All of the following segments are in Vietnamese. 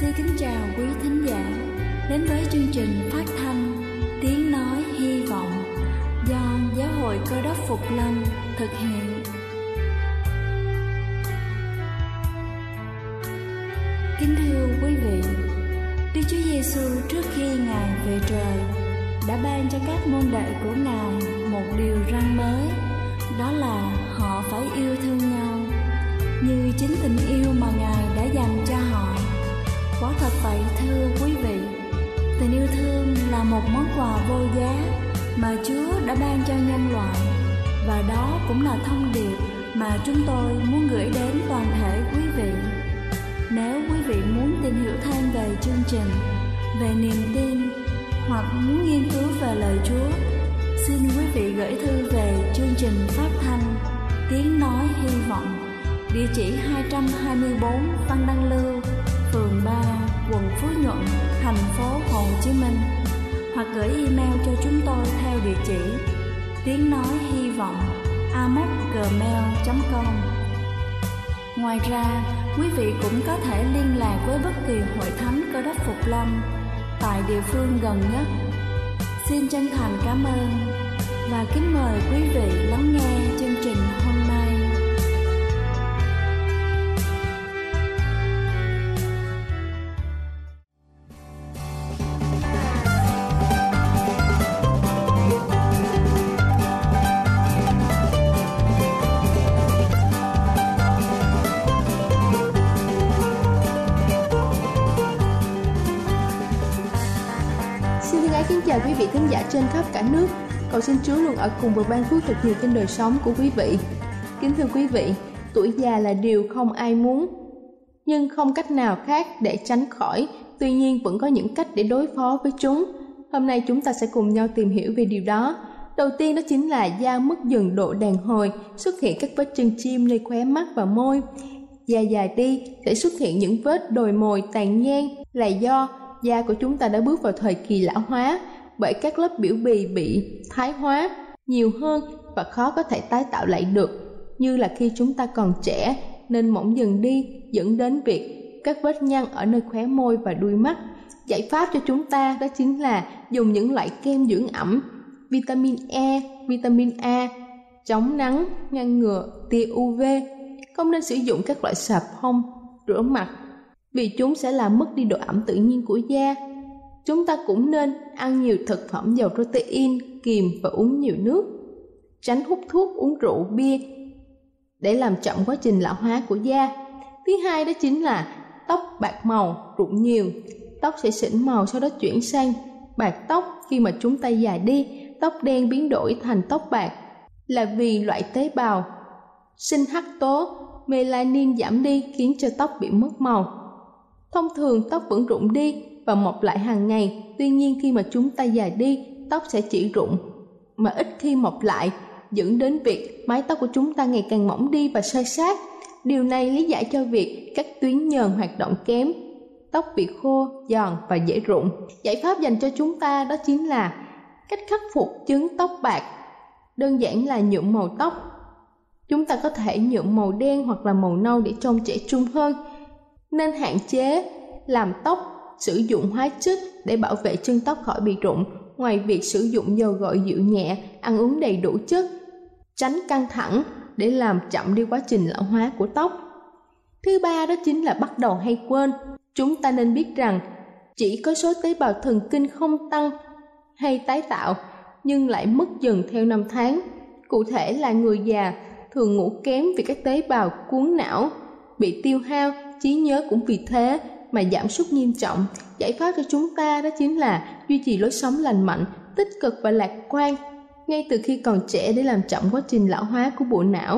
Xin kính chào quý thính giả đến với chương trình phát thanh Tiếng Nói Hy Vọng do Giáo hội Cơ Đốc Phục Lâm thực hiện. Kính thưa quý vị, Đức Chúa Giêsu trước khi Ngài về trời đã ban cho các môn đệ của Ngài một điều răn mới, đó là họ phải yêu thương nhau như chính tình yêu mà Ngài đã dành cho họ. Quả thật vậy thưa quý vị, tình yêu thương là một món quà vô giá mà Chúa đã ban cho nhân loại, và đó cũng là thông điệp mà chúng tôi muốn gửi đến toàn thể quý vị. Nếu quý vị muốn tìm hiểu thêm về chương trình, về niềm tin hoặc muốn nghiên cứu về lời Chúa, xin quý vị gửi thư về chương trình phát thanh Tiếng Nói Hy Vọng, địa chỉ 224 Văn Đăng Lưu, phường 3, quận Phú Nhuận, thành phố Hồ Chí Minh, hoặc gửi email cho chúng tôi theo địa chỉ tiếng nói hy vọng amos@gmail.com. Ngoài ra, quý vị cũng có thể liên lạc với bất kỳ hội thánh Cơ Đốc Phục Lâm tại địa phương gần nhất. Xin chân thành cảm ơn và kính mời quý vị lắng nghe chương trình hôm nay. Kính chào quý vị thính giả trên khắp cả nước. Cầu xin Chúa luôn ở cùng và ban phước thật nhiều trên đời sống của quý vị. Kính thưa quý vị, tuổi già là điều không ai muốn, nhưng không cách nào khác để tránh khỏi. Tuy nhiên vẫn có những cách để đối phó với chúng. Hôm nay chúng ta sẽ cùng nhau tìm hiểu về điều đó. Đầu tiên đó chính là da mất dần độ đàn hồi, xuất hiện các vết chân chim nơi khóe mắt và môi. Da dài đi sẽ xuất hiện những vết đồi mồi tàn nhang, là do da của chúng ta đã bước vào thời kỳ lão hóa, bởi các lớp biểu bì bị thái hóa nhiều hơn và khó có thể tái tạo lại được, như là khi chúng ta còn trẻ nên mỏng dần đi, dẫn đến việc các vết nhăn ở nơi khóe môi và đuôi mắt. Giải pháp cho chúng ta đó chính là dùng những loại kem dưỡng ẩm, vitamin E, vitamin A, chống nắng, ngăn ngừa tia UV. Không nên sử dụng các loại xà phòng rửa mặt vì chúng sẽ làm mất đi độ ẩm tự nhiên của da. Chúng ta cũng nên ăn nhiều thực phẩm giàu protein, kiềm và uống nhiều nước. Tránh hút thuốc, uống rượu, bia để làm chậm quá trình lão hóa của da. Thứ hai đó chính là tóc bạc màu, rụng nhiều. Tóc sẽ xỉn màu sau đó chuyển sang bạc tóc khi mà chúng ta già đi. Tóc đen biến đổi thành tóc bạc là vì loại tế bào sinh hắc tố melanin giảm đi khiến cho tóc bị mất màu. Thông thường tóc vẫn rụng đi và mọc lại hàng ngày. Tuy nhiên khi mà chúng ta già đi, tóc sẽ chỉ rụng mà ít khi mọc lại, dẫn đến việc mái tóc của chúng ta ngày càng mỏng đi và xơ xát. Điều này lý giải cho việc các tuyến nhờn hoạt động kém, tóc bị khô, giòn và dễ rụng. Giải pháp dành cho chúng ta đó chính là cách khắc phục chứng tóc bạc. Đơn giản là nhuộm màu tóc. Chúng ta có thể nhuộm màu đen hoặc là màu nâu để trông trẻ trung hơn. Nên hạn chế làm tóc, sử dụng hóa chất để bảo vệ chân tóc khỏi bị rụng. Ngoài việc sử dụng dầu gội dịu nhẹ, ăn uống đầy đủ chất, tránh căng thẳng để làm chậm đi quá trình lão hóa của tóc. Thứ ba đó chính là bắt đầu hay quên. Chúng ta nên biết rằng chỉ có số tế bào thần kinh không tăng hay tái tạo nhưng lại mất dần theo năm tháng. Cụ thể là người già thường ngủ kém vì các tế bào cuống não bị tiêu hao, trí nhớ cũng vì thế mà giảm sút nghiêm trọng. Giải pháp cho chúng ta đó chính là duy trì lối sống lành mạnh, tích cực và lạc quan ngay từ khi còn trẻ để làm chậm quá trình lão hóa của bộ não.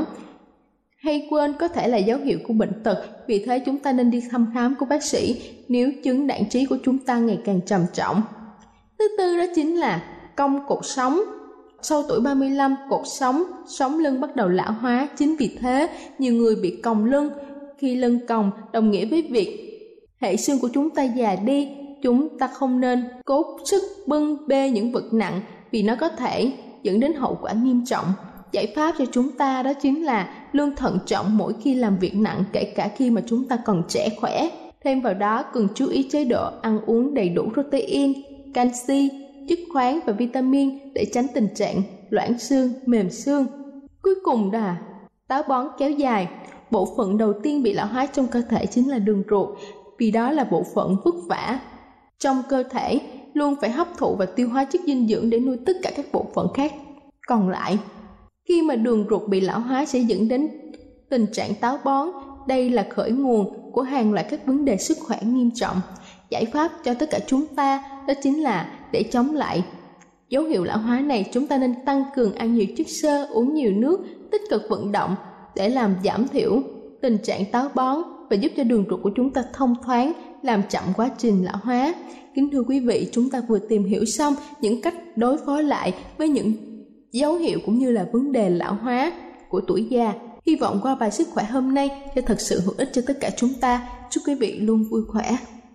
Hay quên có thể là dấu hiệu của bệnh tật, vì thế chúng ta nên đi thăm khám của bác sĩ nếu chứng đãng trí của chúng ta ngày càng trầm trọng. Thứ tư đó chính là cong cột sống. Sau tuổi 35, cột sống lưng bắt đầu lão hóa. Chính vì thế nhiều người bị còng lưng. Khi lưng còng đồng nghĩa với việc hệ xương của chúng ta già đi. Chúng ta không nên cố sức bưng bê những vật nặng vì nó có thể dẫn đến hậu quả nghiêm trọng. Giải pháp cho chúng ta đó chính là luôn thận trọng mỗi khi làm việc nặng, kể cả khi mà chúng ta còn trẻ khỏe. Thêm vào đó cần chú ý chế độ ăn uống đầy đủ protein, canxi, chất khoáng và vitamin để tránh tình trạng loãng xương, mềm xương. Cuối cùng là táo bón kéo dài. Bộ phận đầu tiên bị lão hóa trong cơ thể chính là đường ruột, vì đó là bộ phận vất vả trong cơ thể, luôn phải hấp thụ và tiêu hóa chất dinh dưỡng để nuôi tất cả các bộ phận khác còn lại. Khi mà đường ruột bị lão hóa sẽ dẫn đến tình trạng táo bón. Đây là khởi nguồn của hàng loạt các vấn đề sức khỏe nghiêm trọng. Giải pháp cho tất cả chúng ta đó chính là để chống lại dấu hiệu lão hóa này, chúng ta nên tăng cường ăn nhiều chất xơ, uống nhiều nước, tích cực vận động để làm giảm thiểu tình trạng táo bón và giúp cho đường ruột của chúng ta thông thoáng, làm chậm quá trình lão hóa. Kính thưa quý vị, chúng ta vừa tìm hiểu xong những cách đối phó lại với những dấu hiệu cũng như là vấn đề lão hóa của tuổi già. Hy vọng qua bài sức khỏe hôm nay sẽ thật sự hữu ích cho tất cả chúng ta. Chúc quý vị luôn vui khỏe.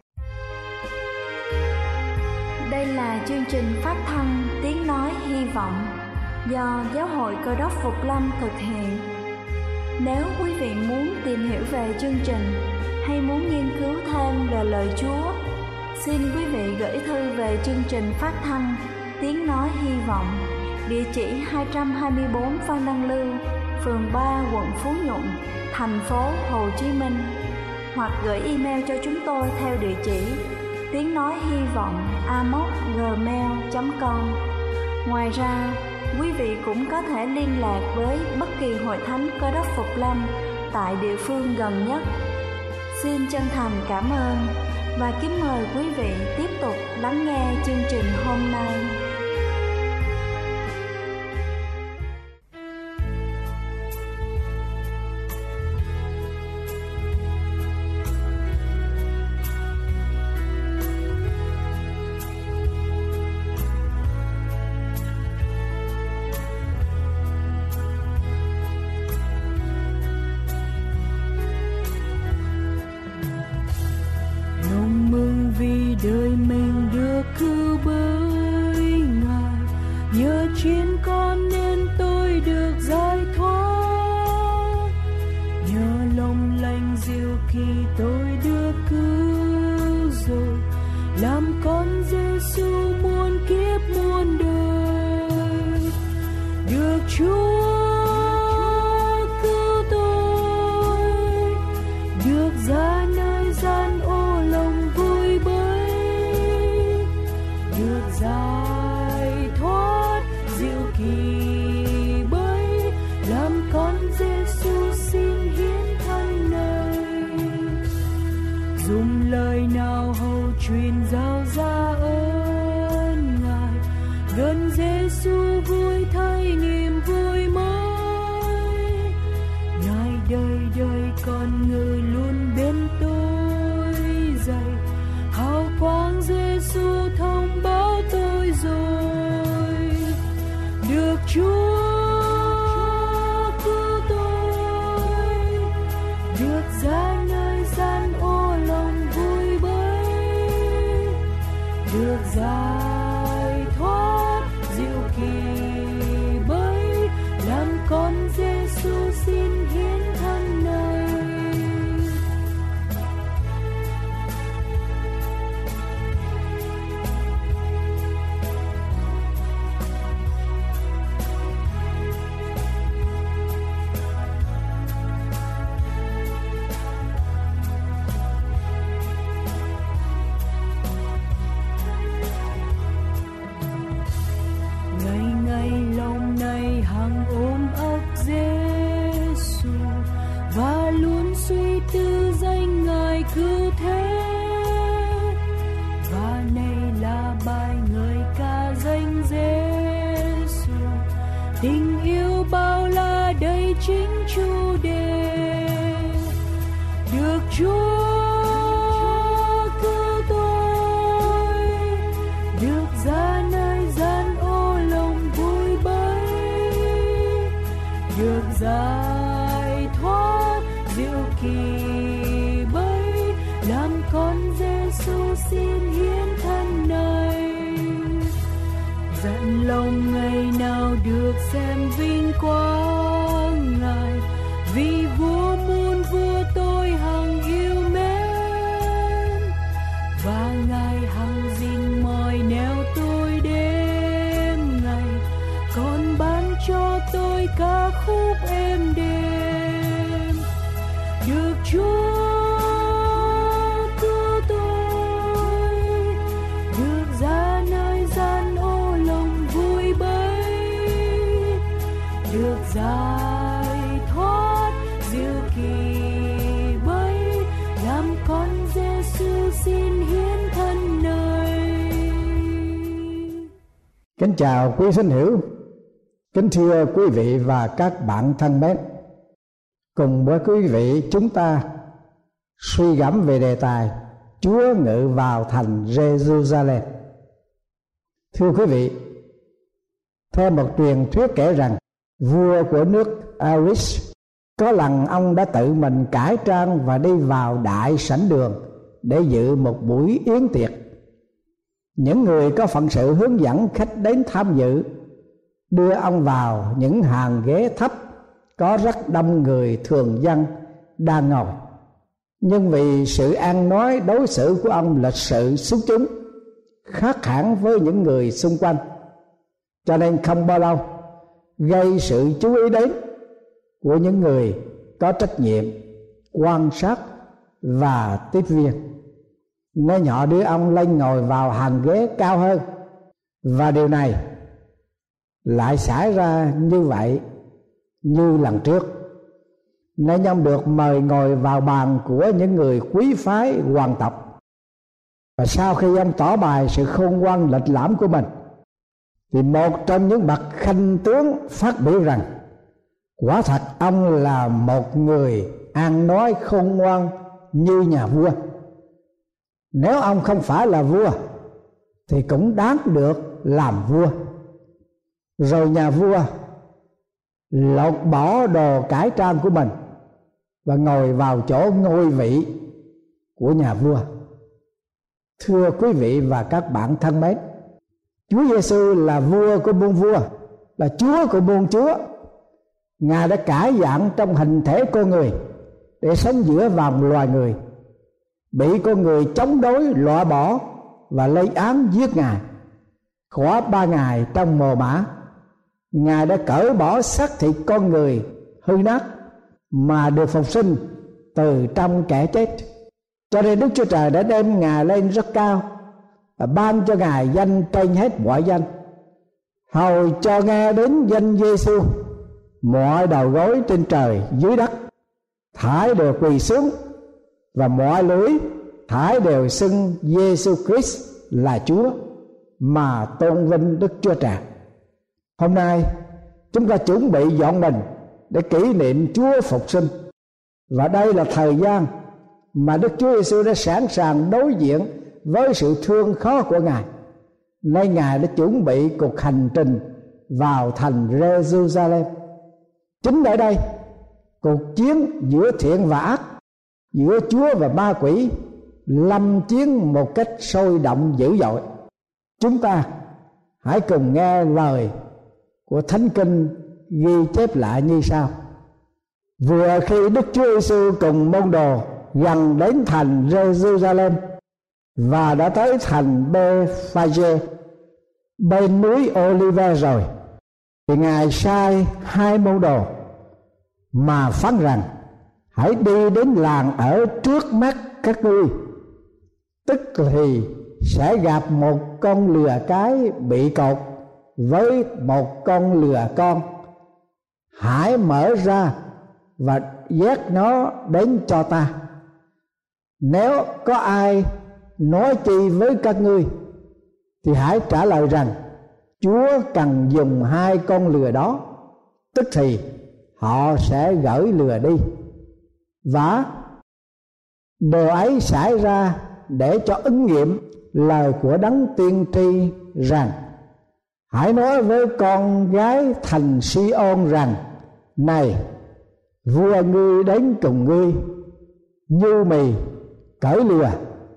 Đây là chương trình phát thanh Tiếng Nói Hy Vọng do Giáo hội Cơ đốc Phục Lâm thực hiện. Nếu quý vị muốn tìm hiểu về chương trình hay muốn nghiên cứu thêm về lời Chúa, xin quý vị gửi thư về chương trình phát thanh Tiếng Nói Hy Vọng, địa chỉ 224 Phan Đăng Lưu, phường 3, quận Phú Nhuận, thành phố Hồ Chí Minh, hoặc gửi email cho chúng tôi theo địa chỉ tiếng nói hy vọng amos@gmail.com. Ngoài ra, quý vị cũng có thể liên lạc với bất kỳ hội thánh Cơ đốc Phục Lâm tại địa phương gần nhất. Xin chân thành cảm ơn và kính mời quý vị tiếp tục lắng nghe chương trình hôm nay. Đời mình được cứu bởi Ngài, nhờ trên con nên tôi được giải thoát, nhờ lòng lành dịu khi tôi được cứu rồi, làm con Giêsu muôn kiếp muôn đời, được Chúa cứu tôi, được ra nơi gian ô lòng vui bơi, được giải thoát diệu kỳ bấy, làm con Giêsu xin hiến thân này, dùng lời nào hầu truyền giao ra ơn Ngài, gần Giêsu vui thay niềm vui mới, Ngài đời đời con người luôn bên tôi dạy, hào quang Giêsu thông báo tôi rồi, được Chúa cứu tôi, được ra nơi gian ô lòng vui bấy, được giải thoát diệu kỳ bấy, làm con Giêsu xin hiến thân này. Hằng ôm ấp Giêsu và luôn suy tư danh Ngài cứu thế, và này là bài ngợi ca danh Giêsu, tình yêu bao la đầy chính chủ đề, được Chúa cứu tôi, được ra nơi gian ô lòng vui bấy, được giải thoát diệu kỳ bấy, làm con Giêsu xin hiến thân này, dặn lòng ngày nào được xem vinh quang Ngài, vì vua muôn vua tôi hằng yêu mến, Kính chào quý thính hữu, kính thưa quý vị và các bạn thân mến. Cùng với quý vị chúng ta suy gẫm về đề tài Chúa ngự vào thành Giê-ru-sa-lem. Thưa quý vị, theo một truyền thuyết kể rằng vua của nước Aris có lần ông đã tự mình cải trang và đi vào đại sảnh đường để dự một buổi yến tiệc. Những người có phận sự hướng dẫn khách đến tham dự đưa ông vào những hàng ghế thấp có rất đông người thường dân đang ngồi. Nhưng vì sự ăn nói đối xử của ông lịch sự xuất chúng, khác hẳn với những người xung quanh, cho nên không bao lâu gây sự chú ý đến của những người có trách nhiệm quan sát và tiếp viên, nên họ đưa ông lên ngồi vào hàng ghế cao hơn. Và điều này lại xảy ra như vậy như lần trước, nên ông được mời ngồi vào bàn của những người quý phái hoàng tộc. Và sau khi ông tỏ bài sự khôn ngoan lịch lãm của mình, thì một trong những bậc khanh tướng phát biểu rằng quả thật ông là một người ăn nói khôn ngoan như nhà vua. Nếu ông không phải là vua thì cũng đáng được làm vua. Rồi nhà vua lột bỏ đồ cải trang của mình và ngồi vào chỗ ngôi vị của nhà vua. Thưa quý vị và các bạn thân mến, Chúa Giêsu là vua của muôn vua, là Chúa của muôn chúa. Ngài đã cải dạng trong hình thể con người để sống giữa vòng loài người, bị con người chống đối, loại bỏ và lấy án giết Ngài. Khóa 3 ngày trong mồ mả, Ngài đã cởi bỏ xác thịt con người hư nát mà được phục sinh từ trong kẻ chết. Cho nên Đức Chúa Trời đã đem Ngài lên rất cao và ban cho Ngài danh trên hết mọi danh, hầu cho nghe đến danh Giêsu, mọi đầu gối trên trời dưới đất thải đều quỳ xuống, và mọi lưỡi thải đều xưng Giêsu Christ là Chúa, mà tôn vinh Đức Chúa Trời. Hôm nay chúng ta chuẩn bị dọn mình để kỷ niệm Chúa phục sinh, và đây là thời gian mà Đức Chúa Giêsu đã sẵn sàng đối diện với sự thương khó của Ngài, nên Ngài đã chuẩn bị cuộc hành trình vào thành Giê-ru-sa-lem. Chính tại đây, cuộc chiến giữa thiện và ác, giữa Chúa và ma quỷ lâm chiến một cách sôi động dữ dội. Chúng ta hãy cùng nghe lời của Thánh Kinh ghi chép lại như sau: Vừa khi Đức Chúa Giêsu cùng môn đồ gần đến thành Giê-ru-sa-lem và đã tới thành Bê-phage bên núi Ô-li-ve rồi, thì Ngài sai 2 môn đồ mà phán rằng: hãy đi đến làng ở trước mắt các ngươi, tức thì sẽ gặp một con lừa cái bị cột với một con lừa con. Hãy mở ra và dắt nó đến cho ta. Nếu có ai nói chi với các ngươi thì hãy trả lời rằng Chúa cần dùng 2 con lừa đó, tức thì họ sẽ gửi lừa đi. Và điều ấy xảy ra để cho ứng nghiệm lời của Đấng tiên tri rằng: hãy nói với con gái thành Si-ôn rằng: này, vua ngươi đến cùng ngươi, như mì cởi lừa,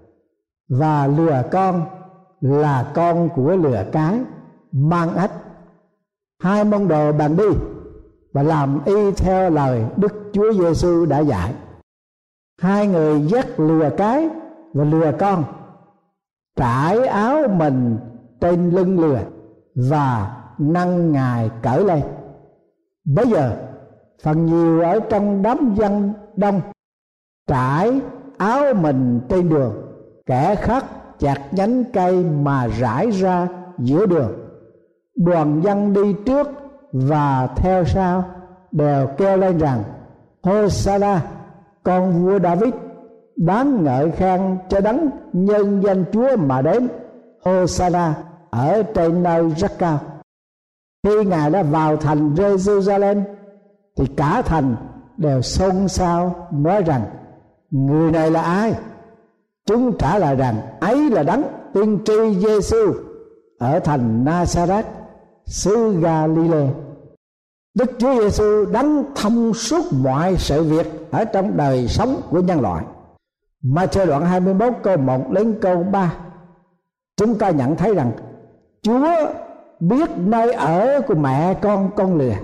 và lừa con là con của lừa cái mang ếch. 2 môn đồ bèn đi và làm y theo lời Đức Chúa Giêsu đã dạy. 2 người dắt lừa cái và lừa con, trải áo mình trên lưng lừa và nâng Ngài cởi lên. Bây giờ phần nhiều ở trong đám dân đông trải áo mình trên đường, kẻ khác chặt nhánh cây mà rải ra giữa đường. Đoàn dân đi trước và theo sau đều kêu lên rằng: Hô-sa-na, con vua David, đáng ngợi khen cho Đấng nhân danh Chúa mà đến. Hô-sa-na ở trên nơi rất cao. Khi Ngài đã vào thành Jerusalem thì cả thành đều xôn xao nói rằng: người này là ai? Chúng trả lời rằng: ấy là Đấng tiên tri Giêsu ở thành Na-sa-rét, xứ Ga-li-lê. Đức Chúa Giêsu Đấng thông suốt mọi sự việc ở trong đời sống của nhân loại. Ma-thi-ơ đoạn 21 câu 1 đến câu 3, chúng ta nhận thấy rằng Chúa biết nơi ở của mẹ con lừa,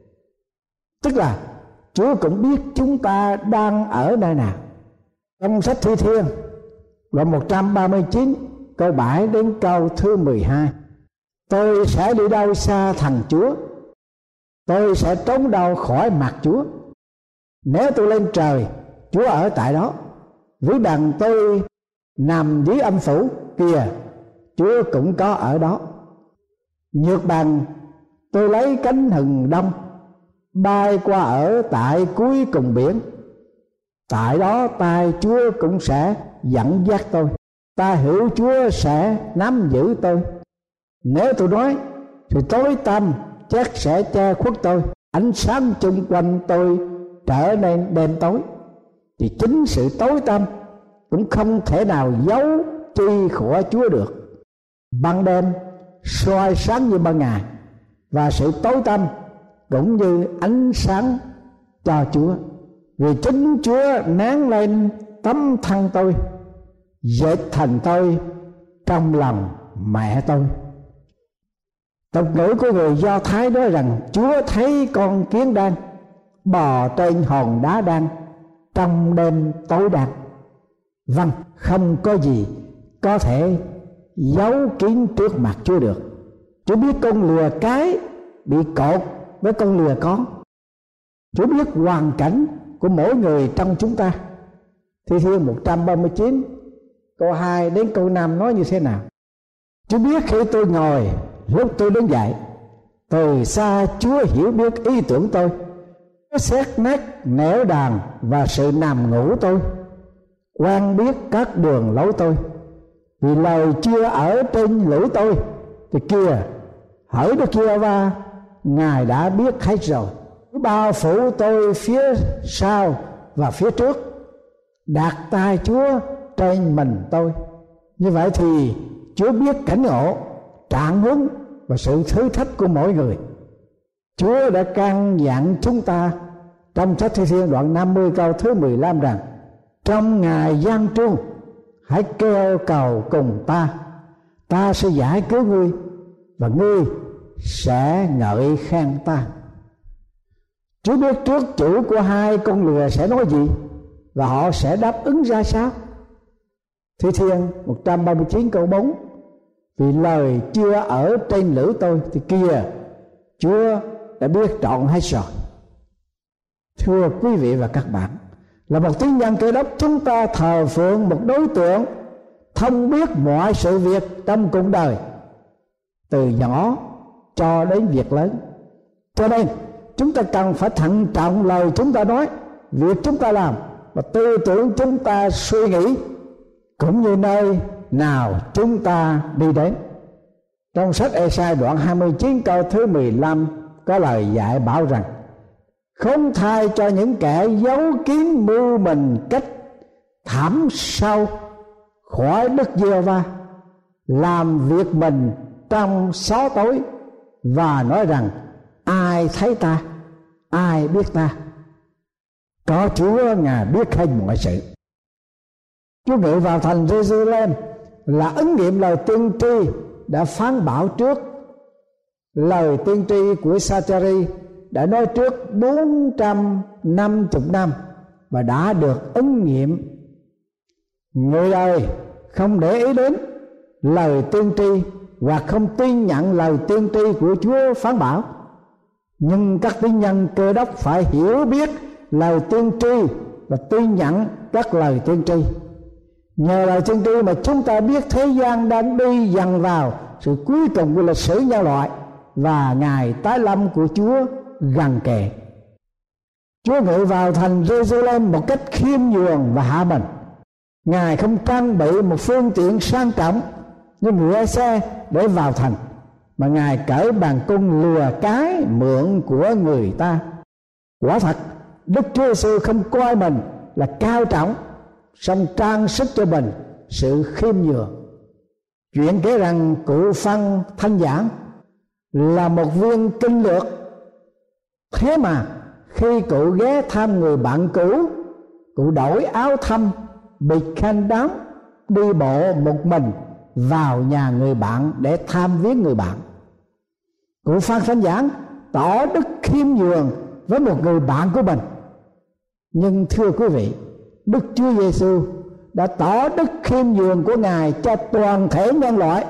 tức là Chúa cũng biết chúng ta đang ở nơi nào. Trong sách Thi Thiên đoạn 139 câu 7 đến câu thứ 12: tôi sẽ đi đâu xa thằng Chúa? Tôi sẽ trốn đâu khỏi mặt Chúa? Nếu tôi lên trời, Chúa ở tại đó. Ví bằng tôi nằm dưới âm phủ, kìa, Chúa cũng có ở đó. Nhược bằng tôi lấy cánh hừng đông, bay qua ở tại cuối cùng biển, tại đó tay Chúa cũng sẽ dẫn dắt tôi, ta hiểu Chúa sẽ nắm giữ tôi. Nếu tôi nói thì tối tăm chắc sẽ che khuất tôi, ánh sáng chung quanh tôi trở nên đêm tối, thì chính sự tối tăm cũng không thể nào giấu chi khỏi Chúa được. Ban đêm soi sáng như ban ngày, và sự tối tăm cũng như ánh sáng cho Chúa, vì chính Chúa nén lên tấm thân tôi, dệt thành tôi trong lòng mẹ tôi. Tục ngữ của người Do Thái nói rằng Chúa thấy con kiến đen bò trên hòn đá đen trong đêm tối đen. Vâng, không có gì có thể giấu kín trước mặt Chúa được. Chúa biết con lừa cái bị cột với con lừa con. Chúa biết hoàn cảnh của mỗi người trong chúng ta. Thi Thiên 139 câu 2 đến câu 5 nói như thế nào? Chúa biết khi tôi ngồi, lúc tôi đứng dậy. Từ xa Chúa hiểu biết ý tưởng tôi, Chúa xét nét nẻo đàn và sự nằm ngủ tôi, quan biết các đường lối tôi. Vì lời chưa ở trên lưỡi tôi thì kìa, hỡi Đức Giê-hô-va, Ngài đã biết hết rồi. Bao phủ tôi phía sau và phía trước, đặt tay Chúa trên mình tôi. Như vậy thì Chúa biết cảnh ngộ, trạng huống và sự thử thách của mỗi người. Chúa đã căn dặn chúng ta trong sách Thi Thiên đoạn 50 câu thứ 15 rằng: trong ngày gian truân hãy kêu cầu cùng ta, ta sẽ giải cứu ngươi và ngươi sẽ ngợi khen ta. Chúa biết trước chủ của hai con lừa sẽ nói gì và họ sẽ đáp ứng ra sao. Thi Thiên 139 câu 4: vì lời chưa ở trên lưỡi tôi thì kìa, Chúa đã biết trọn hết rồi. Thưa quý vị và các bạn, là một tín nhân Cơ Đốc, chúng ta thờ phượng một đối tượng thông biết mọi sự việc trong cuộc đời, từ nhỏ cho đến việc lớn. Cho nên chúng ta cần phải thận trọng lời chúng ta nói, việc chúng ta làm và tư tưởng chúng ta suy nghĩ, cũng như nơi nào chúng ta đi đến. Trong sách Ê-sai đoạn 29 câu thứ 15 có lời dạy bảo rằng: khốn thay cho những kẻ giấu kín mưu mình cách thẳm sâu khỏi Đức Giê-hô-va, làm việc mình trong xó tối và nói rằng: ai thấy ta, ai biết ta? Có Chúa, Ngài biết hết mọi sự. Chúa ngự vào thành Jerusalem là ứng nghiệm lời tiên tri đã phán bảo trước. Lời tiên tri của Sa-cha-ri đã nói trước 450 năm và đã được ứng nghiệm. Người đời không để ý đến lời tiên tri hoặc không tin nhận lời tiên tri của Chúa phán bảo, nhưng các tín nhân Cơ Đốc phải hiểu biết lời tiên tri và tin nhận các lời tiên tri. Nhờ lời tiên tri mà chúng ta biết thế gian đang đi dần vào sự cuối cùng của lịch sử nhân loại và ngày tái lâm của Chúa gần kề. Chúa ngự vào thành Jerusalem một cách khiêm nhường và hạ mình. Ngài không trang bị một phương tiện sang trọng nhưng ngựa xe để vào thành, mà Ngài cởi bàn cung lùa cái mượn của người ta. Quả thật Đức Chúa Giêsu không coi mình là cao trọng, song trang sức cho mình sự khiêm nhường. Chuyện kể rằng cụ Phan Thanh Giảng là một viên kinh lược, thế mà khi cụ ghé thăm người bạn cũ, cụ đổi áo thâm, bịt khăn đám, đi bộ một mình vào nhà người bạn để thăm viếng người bạn. Cụ Phan Thanh Giảng tỏ đức khiêm nhường với một người bạn của mình. Nhưng thưa quý vị, Đức Chúa Giêsu đã tỏ đức khiêm nhường của Ngài cho toàn thể nhân loại.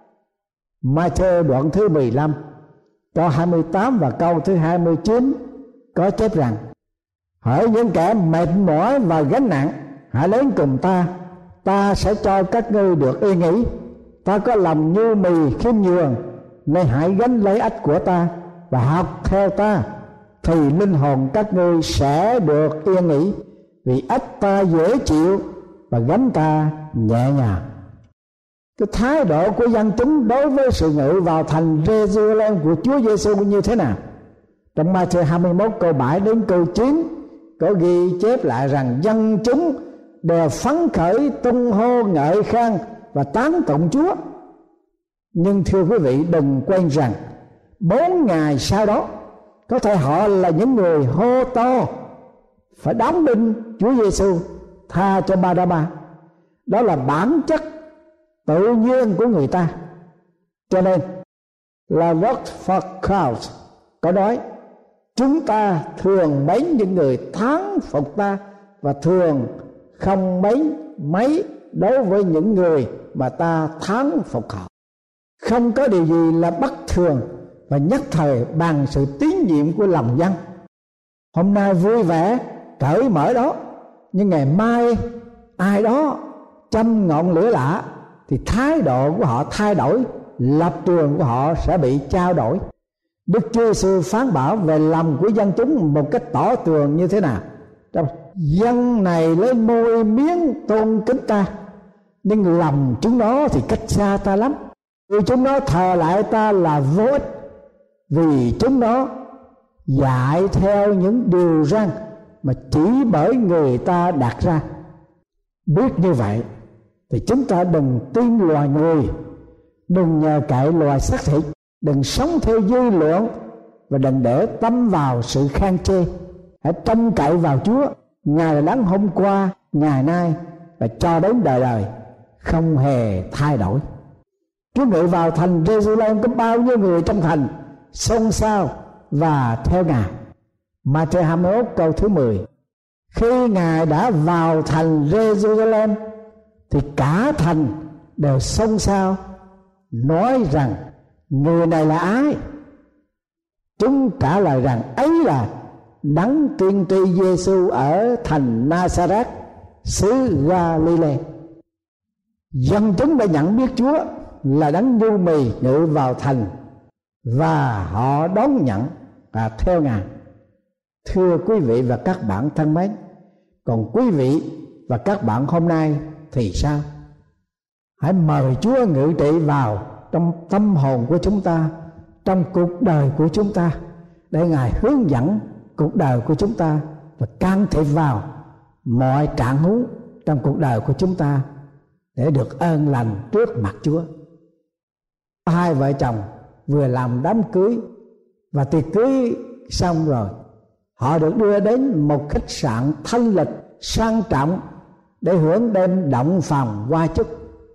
Ma-thơ đoạn thứ 15 câu 28 và câu thứ 29 có chép rằng: hỡi những kẻ mệt mỏi và gánh nặng, hãy đến cùng ta sẽ cho các ngươi được yên nghỉ. Ta có lòng nhu mì khiêm nhường, nên hãy gánh lấy ách của ta và học theo ta, thì linh hồn các ngươi sẽ được yên nghỉ. Vì ách ta dễ chịu và gánh ta nhẹ nhàng. Cái thái độ của dân chúng đối với sự ngự vào thành Jerusalem của Chúa Giêsu như thế nào? Trong Ma-thi-ơ 21 câu 7 đến câu 9 có ghi chép lại rằng dân chúng đều phấn khởi tung hô ngợi khen và tán tụng Chúa. Nhưng thưa quý vị, đừng quên rằng 4 ngày sau đó, có thể họ là những người hô to phải đóng đinh Chúa Giêsu, tha cho Ba-ra-ba. Đó là bản chất tự nhiên của người ta. Cho nên là Rock for Crowds có nói: chúng ta thường mến những người thắng phục ta, và thường không mến mấy đối với những người mà ta thắng phục họ. Không có điều gì là bất thường và nhất thời bằng sự tín nhiệm của lòng dân. Hôm nay vui vẻ cởi mở đó, nhưng ngày mai ai đó châm ngọn lửa lạ thì thái độ của họ thay đổi, lập trường của họ sẽ bị trao đổi. Đức Chúa Giêsu phán bảo về lòng của dân chúng một cách tỏ tường như thế nào: dân này lấy môi miếng tôn kính ta, nhưng lòng chúng nó thì cách xa ta lắm. Vì chúng nó thờ lại ta là vô ích, vì chúng nó dạy theo những điều răn mà chỉ bởi người ta đặt ra. Biết như vậy thì chúng ta đừng tin loài người, đừng nhờ cậy loài xác thịt, đừng sống theo dư luận, và đừng để tâm vào sự khen chê. Hãy trông cậy vào Chúa. Ngài là đấng hôm qua, ngày nay và cho đến đời đời, không hề thay đổi. Chúa ngự vào thành Jerusalem, có bao nhiêu người trong thành xôn xao và theo Ngài. Ma-thi-ơ 21 câu thứ 10: khi Ngài đã vào thành Jerusalem thì cả thành đều xôn xao, nói rằng: người này là ai? Chúng trả lời rằng: ấy là đấng tiên tri Giêsu ở thành Na-sa-rét, xứ Ga-li-lê. Dân chúng đã nhận biết Chúa là đấng nhu mì ngự vào thành, và họ đón nhận và theo Ngài. Thưa quý vị và các bạn thân mến, còn quý vị và các bạn hôm nay thì sao? Hãy mời Chúa ngự trị vào trong tâm hồn của chúng ta, trong cuộc đời của chúng ta, để Ngài hướng dẫn cuộc đời của chúng ta và can thiệp vào mọi trạng huống trong cuộc đời của chúng ta để được ơn lành trước mặt Chúa. Hai vợ chồng vừa làm đám cưới và tiệc cưới xong rồi, họ được đưa đến một khách sạn thanh lịch sang trọng để hưởng đêm động phòng hoa chúc.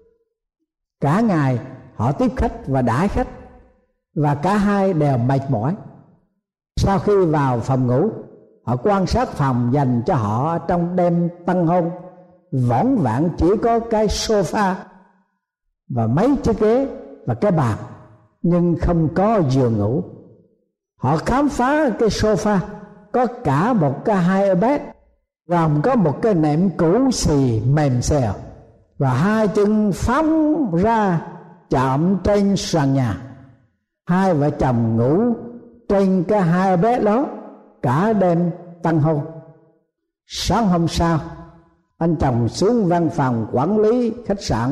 Cả ngày họ tiếp khách và đãi khách, và cả hai đều mệt mỏi. Sau khi vào phòng ngủ, họ quan sát phòng dành cho họ trong đêm tân hôn. Vỏn vẹn chỉ có cái sofa và mấy chiếc ghế và cái bàn, nhưng không có giường ngủ. Họ khám phá cái sofa có cả một cái hai bed, gồm có một cái nệm cũ xì mềm xèo, và hai chân phóng ra chạm trên sàn nhà. Hai vợ chồng ngủ trên cái hai bed đó cả đêm tân hôn. Sáng hôm sau, anh chồng xuống văn phòng quản lý khách sạn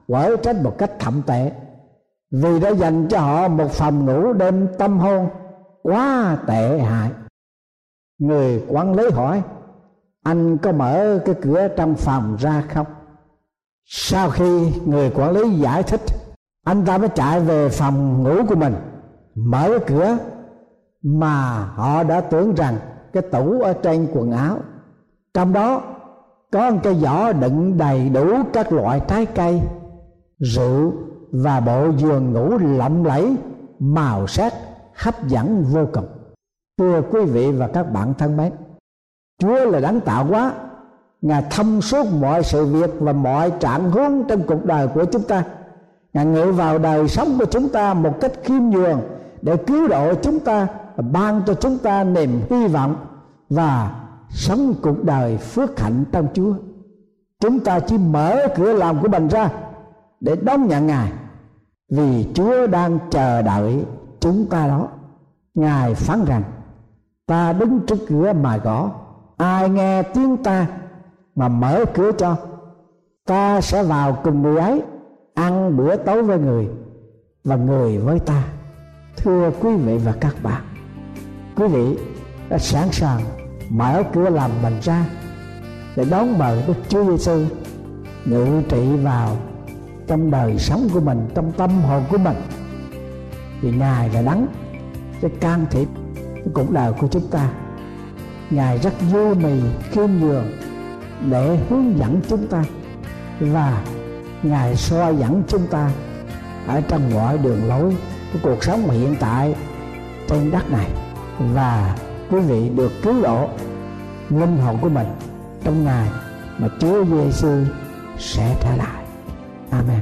quở trách một cách thậm tệ, vì đã dành cho họ một phòng ngủ đêm tâm hôn quá tệ hại. Người quản lý hỏi: anh có mở cái cửa trong phòng ra không? Sau khi người quản lý giải thích, anh ta mới chạy về phòng ngủ của mình, mở cái cửa mà họ đã tưởng rằng cái tủ ở trên quần áo, trong đó có một cái giỏ đựng đầy đủ các loại trái cây, rượu và bộ giường ngủ lộng lẫy, màu sắc hấp dẫn vô cùng. Thưa quý vị và các bạn thân mến, Chúa là đấng tạo hóa, Ngài thông suốt mọi sự việc và mọi trạng huống trong cuộc đời của chúng ta. Ngài ngự vào đời sống của chúng ta một cách khiêm nhường để cứu độ chúng ta và ban cho chúng ta niềm hy vọng và sống cuộc đời phước hạnh trong Chúa. Chúng ta chỉ mở cửa lòng của mình ra để đón nhận Ngài, vì Chúa đang chờ đợi chúng ta đó. Ngài phán rằng: ta đứng trước cửa mà gõ, ai nghe tiếng ta mà mở cửa cho, ta sẽ vào cùng người ấy, ăn bữa tối với người và người với ta. Thưa quý vị và các bạn, quý vị đã sẵn sàng mở cửa lòng mình ra để đón mời Đức Chúa Giêsu ngự trị vào trong đời sống của mình, trong tâm hồn của mình, vì Ngài là đấng sẽ can thiệp cái cuộc đời của chúng ta. Ngài rất vô mì khiêm nhường để hướng dẫn chúng ta, và Ngài soi dẫn chúng ta ở trong mọi đường lối của cuộc sống hiện tại trên đất này, và quý vị được cứu độ linh hồn của mình trong ngày mà Chúa Giêsu sẽ trở lại. Amen.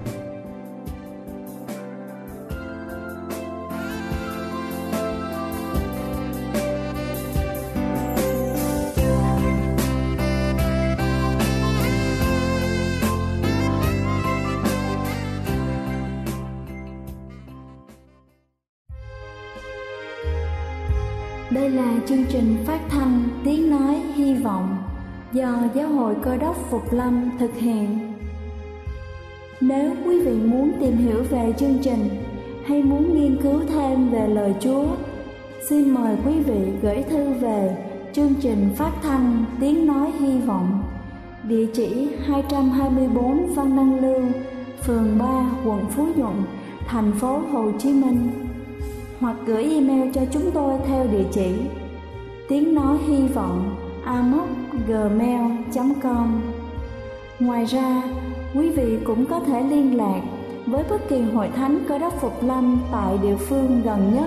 Đây là chương trình phát thanh Tiếng Nói Hy Vọng do Giáo hội Cơ đốc Phục Lâm thực hiện. Nếu quý vị muốn tìm hiểu về chương trình hay muốn nghiên cứu thêm về lời Chúa, xin mời quý vị gửi thư về chương trình phát thanh Tiếng Nói Hy Vọng, địa chỉ 224 Văn Đăng Lưu, phường 3, quận Phú Nhuận, thành phố Hồ Chí Minh, hoặc gửi email cho chúng tôi theo địa chỉ tiếng nói hy vọng amos@gmail.com. Ngoài ra, quý vị cũng có thể liên lạc với bất kỳ hội thánh Cơ đốc Phục Lâm tại địa phương gần nhất.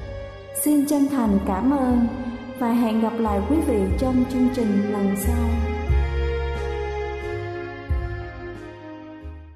Xin chân thành cảm ơn và hẹn gặp lại quý vị trong chương trình lần sau.